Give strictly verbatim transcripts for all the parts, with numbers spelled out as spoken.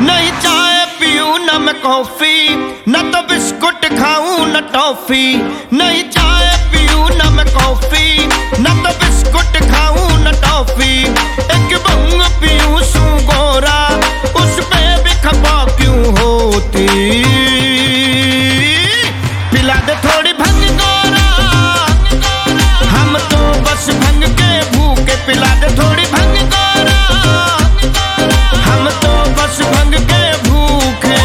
नहीं चाय पीऊं न मैं कॉफी, न तो बिस्कुट खाऊं न टॉफी। नहीं चाय पीऊं न मैं कॉफी, न तो बिस्कुट खाऊं न टॉफी। एक बंग पीऊं सू गोरा, उस पे भी खपा क्यों होती। पिला दे थोड़ी भंग गोरा, हम तो बस भंग के भूखे। पिला दे थोड़ी भंग गोरा, हम तो बस भंग के भूखे।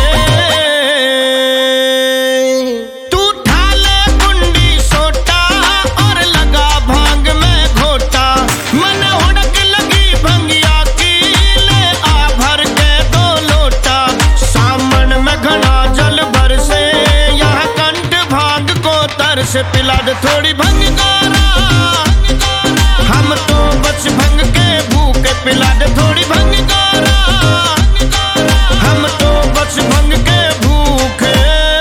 तू ठाले कुंडी सोटा और लगा भांग में घोटा। मन हुड़क लगी भंगिया की, ले आ भर के दो लोटा। सामन में घना जल भर से, यहाँ कंठ भांग को तर से। पिला दे थोड़ी भंग गोरा, हम तो बस भंग के भूखे। पिला दे थोड़ी भंग गोरा, हम तो बस भंग के भूखे।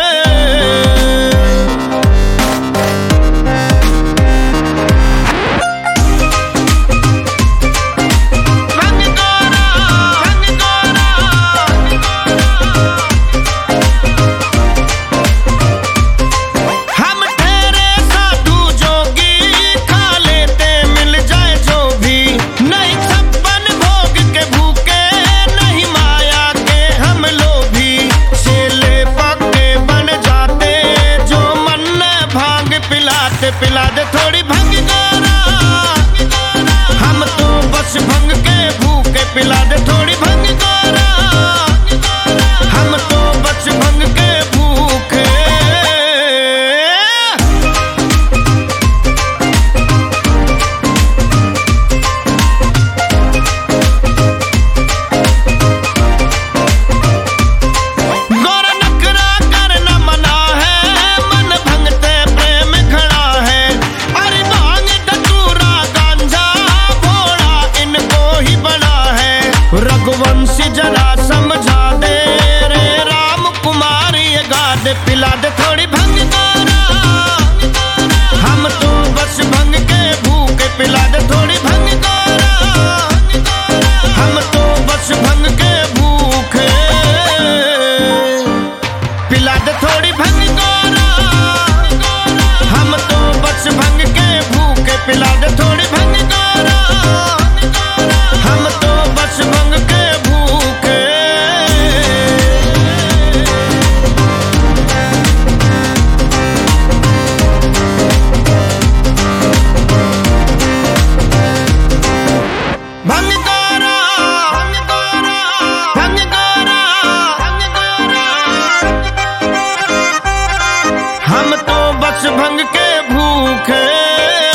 भंग गोरा, भंग गोरा, हम ठहरे साधु जोगी, खा लेते मिल जाए जो भी। नहीं छप्पन भोग के भूखे, नहीं माया के हम लोभी। चेले पक्के बन जाते, जो मन में भांग पिलाते। पिला दे थोड़ी भंग गोरा, हम तो बस भंग के भूखे। पिला दे थोड़ी भंग गोरा, हम तो बस भंग के भूखे। गोरा नखरा करना मना है, मन भंगते प्रेम खड़ा है। अरे भांग धतूरा गांजा भोला इनको ही बड़ा है। रघुवंशी जरा समझा दे रे, राम कुमार ये गा दे। पिला दे थोड़ी भंग गोरा, हम तो बस भंग के भूखे। पिला दे थोड़ी भंग गोरा, हम तो बस भंग के भूखे। पिला दे थोड़ी भंग गोरा, हम तो बस भंग के भूखे। पिला दे थोड़ी भंग गोरा, हम तो बस भंग के भूखे। भंग गोरा, भंग गोरा, भंग गोरा, भंग गोरा, हम तो बस भंग के भूखे।